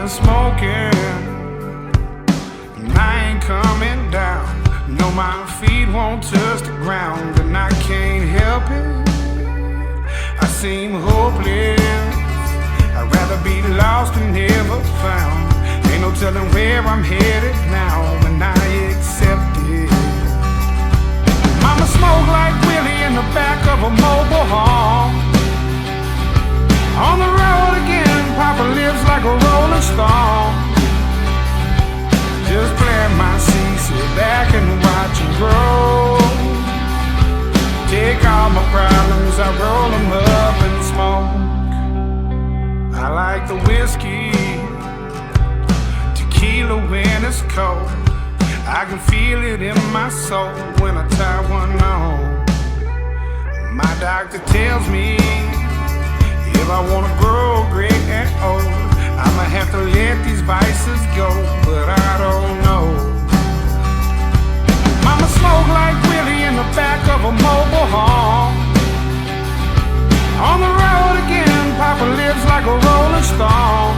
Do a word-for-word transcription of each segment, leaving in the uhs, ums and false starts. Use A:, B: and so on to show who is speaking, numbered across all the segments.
A: been smoking, and I ain't coming down. No, my feet won't touch the ground, and I can't help it. I seem hopeless. I'd rather be lost and never found. Ain't no telling where I'm headed now, and I accept it. Mama smoke like Willie in the back of a mobile home. On the road again, Papa lives like a rolling stone. Just plant my seed, sit back and watch them grow. Take all my problems, I roll them up and smoke. I like the whiskey, tequila when it's cold. I can feel it in my soul when I tie one on. My doctor tells me if I wanna grow great and old, I'ma have to let these vices go, but I don't know. Mama smoke like Willie in the back of a mobile home. On the road again, Papa lives like a rolling stone.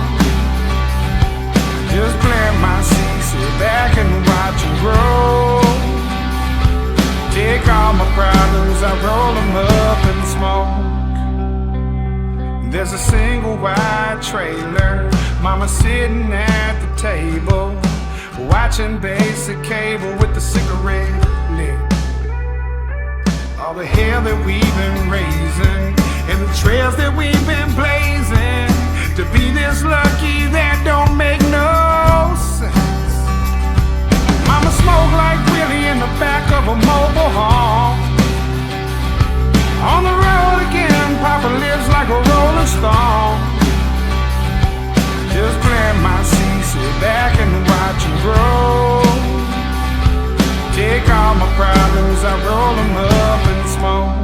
A: Just plant my seed, sit back and watch them grow. Take all my problems, I roll them up and smoke. There's a single wide trailer, Mama sitting at the table, watching basic cable with the cigarette lit. All the hell that we've been raising, and the trails that we've been blazing, to be this lucky that don't make no sense. Mama smoke like Willie in the back of a mobile home. On the road again, Papa lives like a rolling stone. Just plant my seed, sit back and watch them grow. Take all my problems, I roll them up and smoke.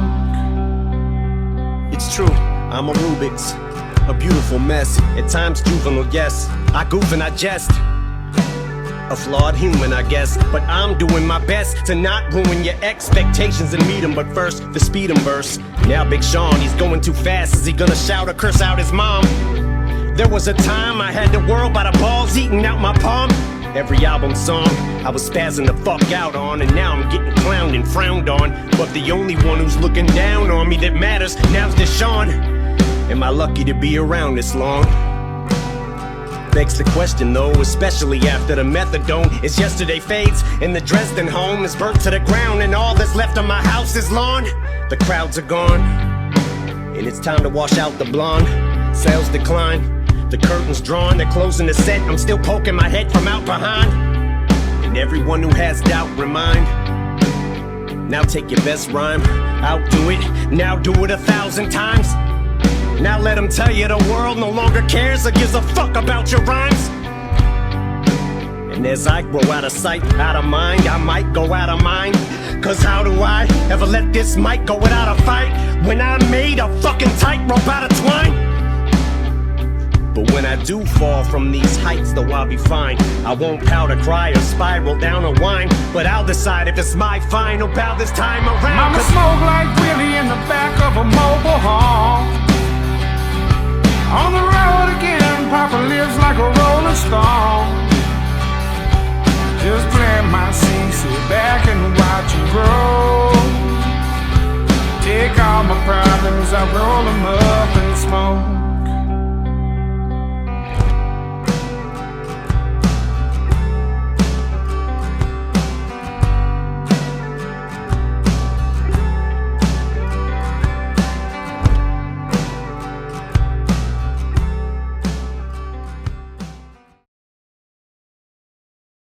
B: It's true, I'm a Rubik's, a beautiful mess. At times juvenile, yes, I goof and I jest. A flawed human, I guess, but I'm doing my best to not ruin your expectations and meet 'em. But first, the speed 'em burst. Now Big Sean, he's going too fast. Is he gonna shout or curse out his mom? There was a time I had the world by the balls eating out my palm. Every album song I was spazzing the fuck out on, and now I'm getting clowned and frowned on. But the only one who's looking down on me that matters now's Deshaun. Am I lucky to be around this long? Begs the question though, especially after the methadone is yesterday fades, and the Dresden home is burnt to the ground, and all that's left of my house is lawn. The crowds are gone, and it's time to wash out the blonde. Sales decline, the curtains drawn, they're closing the set. I'm still poking my head from out behind, and everyone who has doubt remind. Now take your best rhyme, outdo it, now do it a thousand times. Now let them tell you the world no longer cares or gives a fuck about your rhymes. And as I grow out of sight, out of mind, I might go out of mind. Cause how do I ever let this mic go without a fight, when I made a fucking tightrope out of twine? But when I do fall from these heights, though I'll be fine. I won't pout or cry or spiral down or whine, but I'll decide if it's my final bow this time around.
A: Mama smoke like Willie in the back of a mobile home. On the road again, Papa lives like a rolling stone. Just plant my seed, sit back and watch them grow. Take all my problems, I roll them up and